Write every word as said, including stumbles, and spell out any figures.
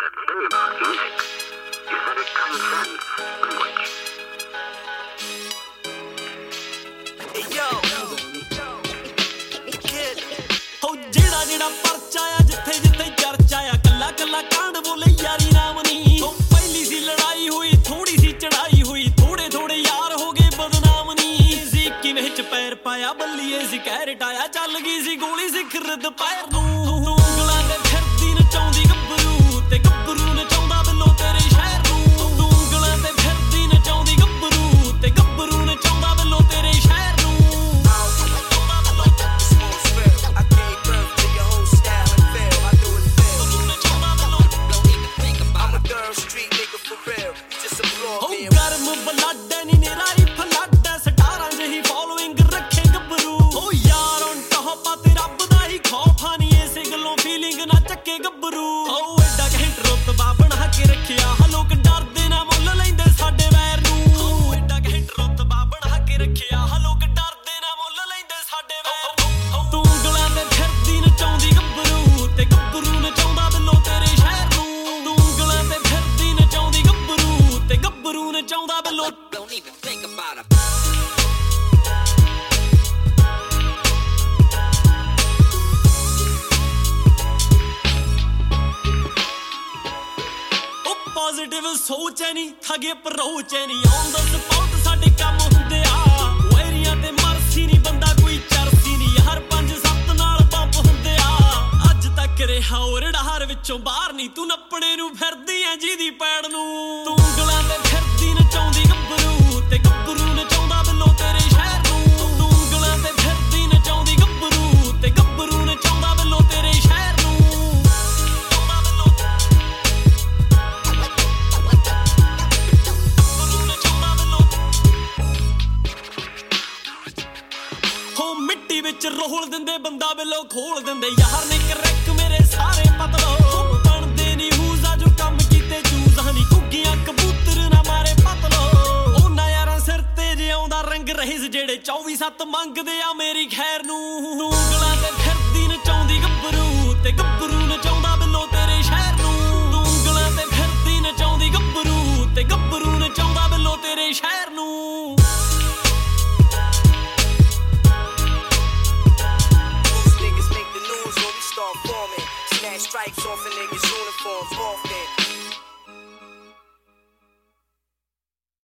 thing about music is that it transcends language. Yo, ਹੋ ਜਿਹੜਾ ਜਿਹੜਾ ਪਰਚਾ ਆ ਜਿੱਥੇ ਜਿੱਥੇ ਚਰਚਾ ਆ ਕੱਲਾ ਕੱਲਾ ਕਾਂਡ ਬੋਲੇ ਯਾਰੀ ਨਾਮ ਨਹੀਂ ਉਹ ਪਹਿਲੀ ਸੀ ਲੜਾਈ ਹੋਈ ਥੋੜੀ ਸੀ ਚੜਾਈ ਹੋਈ ਥੋੜੇ ਥੋੜੇ ਯਾਰ ਹੋ ਗਏ ਬਦਨਾਮ ਨਹੀਂ ਸੀ ਕਿਵੇਂ ਚ ਪੈਰ ਪਾਇਆ ਬੱਲੀਏ ਸੀ ਕਹਿ ਰਟਾਇਆ ਚੱਲ ਗਈ ਸੀ ਗੋਲੀ ਸੀ ਖਿਰਦ ਪੈਰ ਨੂੰ ਉਂਗਲਾਂ ਤੇ ਫਿਰਦੀ ਨਚਾਉਂਦੀ ਗੱਭਰੂ ਤੇ ਗੱਭਰੂ ਨਚਾਉਂਦਾ ਬਿੱਲੋ ਤੇਰੇ ਸ਼ਹਿਰ ਨੂੰ ਉਂਗਲਾਂ ਤੇ ਫਿਰਦੀ ਨਚਾਉਂਦੀ ਗੱਭਰੂ ਤੇ ਗੱਭਰੂ ਨਚਾਉਂਦਾ ਬਿੱਲੋ ਤੇਰੇ ਸ਼ਹਿਰ ਨੂੰ ਗਰਮ ਬਲੱਡ ਨੀ ਨਿਰਾਈ ਫਲੱਡ ਸਟਾਰਾਂ ਜਿਹੀ ਫੋਲੋਇੰਗ ਰੱਖੇ ਗੱਭਰੂ ਓ ਯਾਰ ਔਨ ਟੌਪ ਤੇ ਰੱਬ ਦਾ ਹੀ ਖੌਫ ਆ ਨੀ ਇਸੇ ਗੱਲੋਂ ਫੀਲਿੰਗ ਨਾ ਚੱਕੇ ਗੱਭਰੂ ਓ ਐਡਾ ਘੈਂਟ ਰੁਤਬਾ ਬਣਾ ਕੇ ਰੱਖਿਆ ਲੋਕ ਡਰਦੇ ਨਾ ਮੁੱਲ ਲੈਂਦੇ ਸਾਡੇ ਵੈਰ ਨੂੰ ਓ ਐਡਾ ਘੈਂਟ ਰੁਤਬਾ ਬਣਾ ਕੇ ਰੱਖਿਆ ਲੋਕ ਡਰਦੇ ਨਾ ਮੁੱਲ ਲੈਂਦੇ ਸਾਡੇ ਵੈਰ ਤੂੰ ਉਂਗਲਾਂ ਤੇ ਫਿਰਦੀ ਨਚਾਉਂਦੀ ਗੱਭਰੂ ਤੇ ਗੱਭਰੂ ਨਚਾਉਂਦਾ ਬਿੱਲੋ ਤੇਰੇ ਸ਼ਹਿਰ ਨੂੰ ਤੂੰ ਉਂਗਲਾਂ ਤੇ ਫਿਰਦੀ ਨਚਾਉਂਦੀ ਗੱਭਰੂ ਤੇ ਗੱਭਰੂ ਨਚਾਉਂਦਾ ਬਿੱਲੋ Don't even think about it. Positive ਸੋਚ ਐ ਨੀ ਠੱਗੇ ਅਪਰੋਚ ਐ ਨੀ ਔਨ ਦਾ ਸਪੌਟ ਸਾਡੇ ਕੰਮ ਹੁੰਦੇ ਆ ਵੈਰੀਆਂ ਤੇ ਮਰਸੀ ਨੀ ਬੰਦਾ ਕੋਈ ਚਰਸੀ ਨੀ ਹਰ ਪੰਜ ਸੱਤ ਨਾਲ ਪੰਪ ਹੁੰਦੇ ਆ ਅੱਜ ਤੱਕ ਰਿਹਾ ਰੜਾਰ ਵਿੱਚੋਂ ਬਾਹਰ ਨੀ ਤੂੰ ਨੱਪਣੇ ਨੂੰ ਫਿਰਦੀ ਐ ਜਿਹਦੀ ਪੈੜ ਨੂੰ ਤੂੰ ਉਂਗਲਾਂ ਤੇ ਫਿਰਦੀ ਨਚਾਉਂਦੀ ਗੱਭਰੂ ਤੇ ਗੱਭਰੂ ਨਚਾਉਂਦਾ ਬਿੱਲੋ ਤੇਰੇ ਸ਼ਹਿਰ ਨੂੰ ਤੂੰ ਉਂਗਲਾਂ ਤੇ ਫਿਰਦੀ ਨਚਾਉਂਦੀ ਗੱਭਰੂ ਤੇ ਗੱਭਰੂ ਨਚਾਉਂਦਾ ਬਿੱਲੋ ਤੇਰੇ ਸ਼ਹਿਰ ਨੂੰ ਹੋ ਮਿੱਟੀ ਵਿੱਚ ਰੋਲ ਦਿੰਦੇ ਬੰਦਾ ਬਿੱਲੋ ਖੋਲ ਦਿੰਦੇ ਯਾਰ ਨੇ ਕਰੈਕ ਮੇਰੇ ਸਾਰੇ ਪਤਲੋ ਬਣਦੇ ਨੀ ਹੂਜ਼ਾ ਜੋ ਕੰਮ ਕੀਤੇ ਚੂਜ਼ ਹਨੀ ਕੁੱਗੀਆਂ ਕਬੂਤਰ ਨਾ ਮਾਰੇ ਪਤਲੋ ਉਹਨਾਂ ਯਾਰਾਂ ਸਿਰ ਤੇ ਜਿਉਂਦਾ ਰੰਗ ਰਹੇ ਜਿਹੜੇ ਚੌਵੀ ਸੱਤ ਮੰਗਦੇ ਆ ਮੇਰੀ ਖੈਰ ਨੂੰ